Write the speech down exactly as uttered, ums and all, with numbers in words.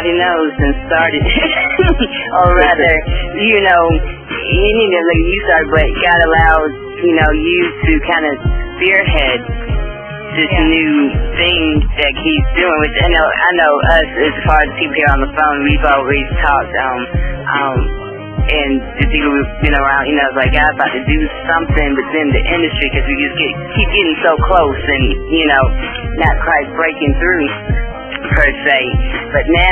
everybody knows and started, or rather, you know, you need to look, you started, but God allowed, you know, you to kind of spearhead this yeah. new thing that he's doing. Which I know, I know us as far as people here on the phone, we've always talked, um, um, and the people we've been around, you know, it's like God's about to do something within the industry because we just get keep getting so close and, you know, not quite breaking through per se. But now.